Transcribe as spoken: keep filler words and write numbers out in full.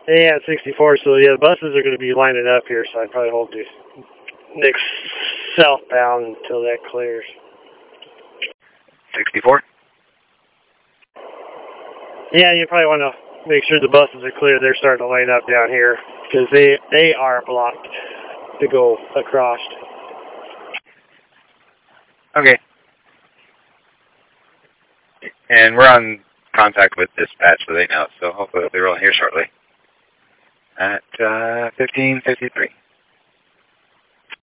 Yeah, sixty-four. So yeah, the buses are going to be lining up here, so I'd probably hold the next southbound until that clears. sixty-four? Yeah, you probably want to make sure the buses are clear. They're starting to line up down here because they, they are blocked to go across. Okay. And we're on contact with dispatch, so they know. So hopefully they'll be rolling here shortly. At uh, fifteen fifty-three.